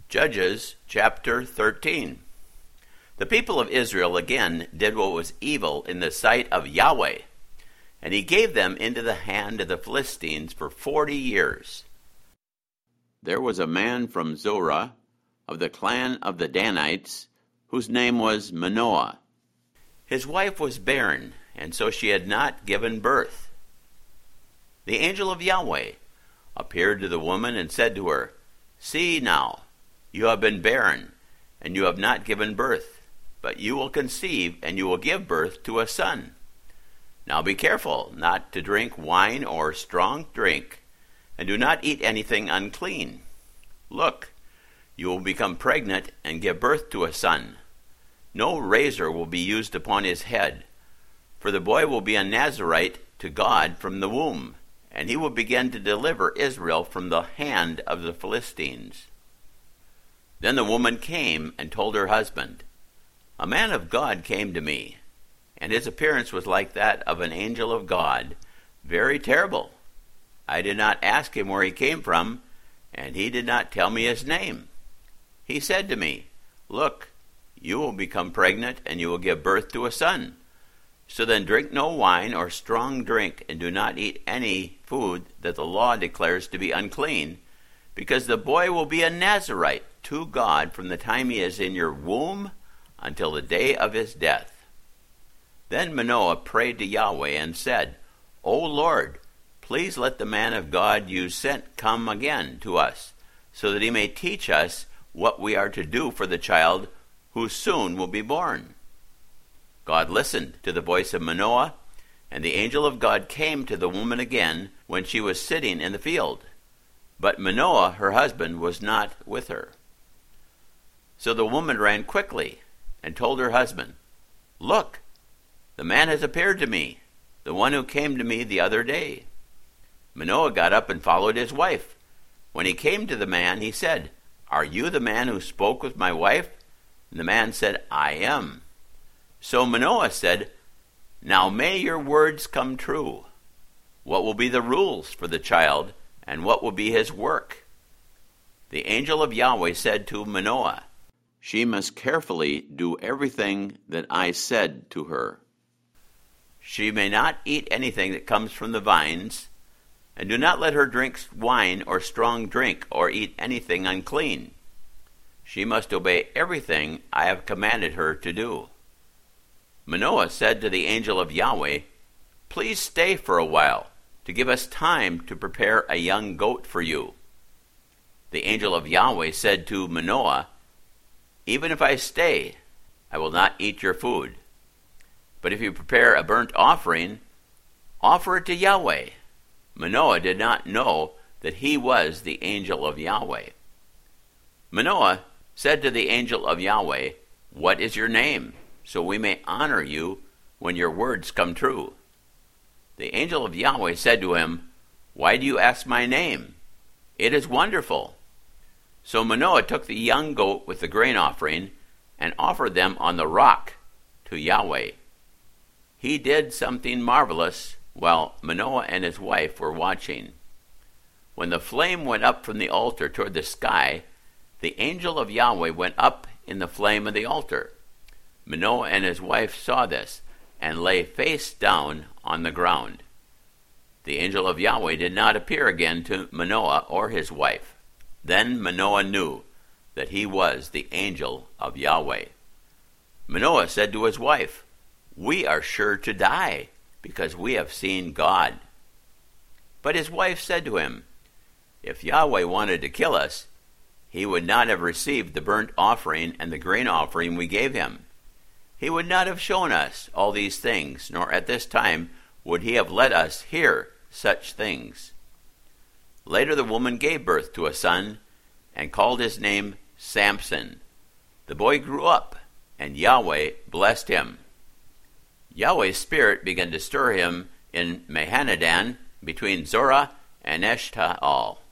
Judges chapter 13. The people of Israel again did what was evil in the sight of Yahweh, and he gave them into the hand of the Philistines for 40 years. There was a man from Zorah, of the clan of the Danites, whose name was Manoah. His wife was barren, and so she had not given birth. The angel of Yahweh appeared to the woman and said to her, "See now, you have been barren, and you have not given birth, but you will conceive, and you will give birth to a son. Now be careful not to drink wine or strong drink, and do not eat anything unclean. Look, you will become pregnant and give birth to a son. No razor will be used upon his head, for the boy will be a Nazirite to God from the womb, and he will begin to deliver Israel from the hand of the Philistines." Then the woman came and told her husband, "A man of God came to me, and his appearance was like that of an angel of God, very terrible. I did not ask him where he came from, and he did not tell me his name. He said to me, 'Look, you will become pregnant, and you will give birth to a son. So then drink no wine or strong drink, and do not eat any food that the law declares to be unclean, because the boy will be a Nazirite to God from the time he is in your womb until the day of his death.' Then Manoah prayed to Yahweh and said, 'O Lord, please let the man of God you sent come again to us, so that he may teach us what we are to do for the child who soon will be born.' God listened to the voice of Manoah, and the angel of God came to the woman again when she was sitting in the field. But Manoah, her husband, was not with her. So the woman ran quickly and told her husband, 'Look, the man has appeared to me, the one who came to me the other day.' Manoah got up and followed his wife. When he came to the man, he said, 'Are you the man who spoke with my wife?' And the man said, 'I am.' So Manoah said, 'Now may your words come true. What will be the rules for the child, and what will be his work?' The angel of Yahweh said to Manoah, 'She must carefully do everything that I said to her. She may not eat anything that comes from the vines, and do not let her drink wine or strong drink, or eat anything unclean. She must obey everything I have commanded her to do.' Manoah said to the angel of Yahweh, 'Please stay for a while, to give us time to prepare a young goat for you.' The angel of Yahweh said to Manoah, 'Even if I stay, I will not eat your food. But if you prepare a burnt offering, offer it to Yahweh.' Manoah did not know that he was the angel of Yahweh. Manoah said to the angel of Yahweh, 'What is your name, so we may honor you when your words come true?' The angel of Yahweh said to him, 'Why do you ask my name? It is wonderful.' So Manoah took the young goat with the grain offering and offered them on the rock to Yahweh. He did something marvelous while Manoah and his wife were watching. When the flame went up from the altar toward the sky, the angel of Yahweh went up in the flame of the altar. Manoah and his wife saw this and lay face down on the ground. The angel of Yahweh did not appear again to Manoah or his wife. Then Manoah knew that he was the angel of Yahweh. Manoah said to his wife, 'We are sure to die, because we have seen God.' But his wife said to him, 'If Yahweh wanted to kill us, he would not have received the burnt offering and the grain offering we gave him. He would not have shown us all these things, nor at this time would he have let us hear such things.' Later the woman gave birth to a son and called his name Samson. The boy grew up, and Yahweh blessed him. Yahweh's spirit began to stir him in Mahaneh-dan, between Zorah and Eshtaol.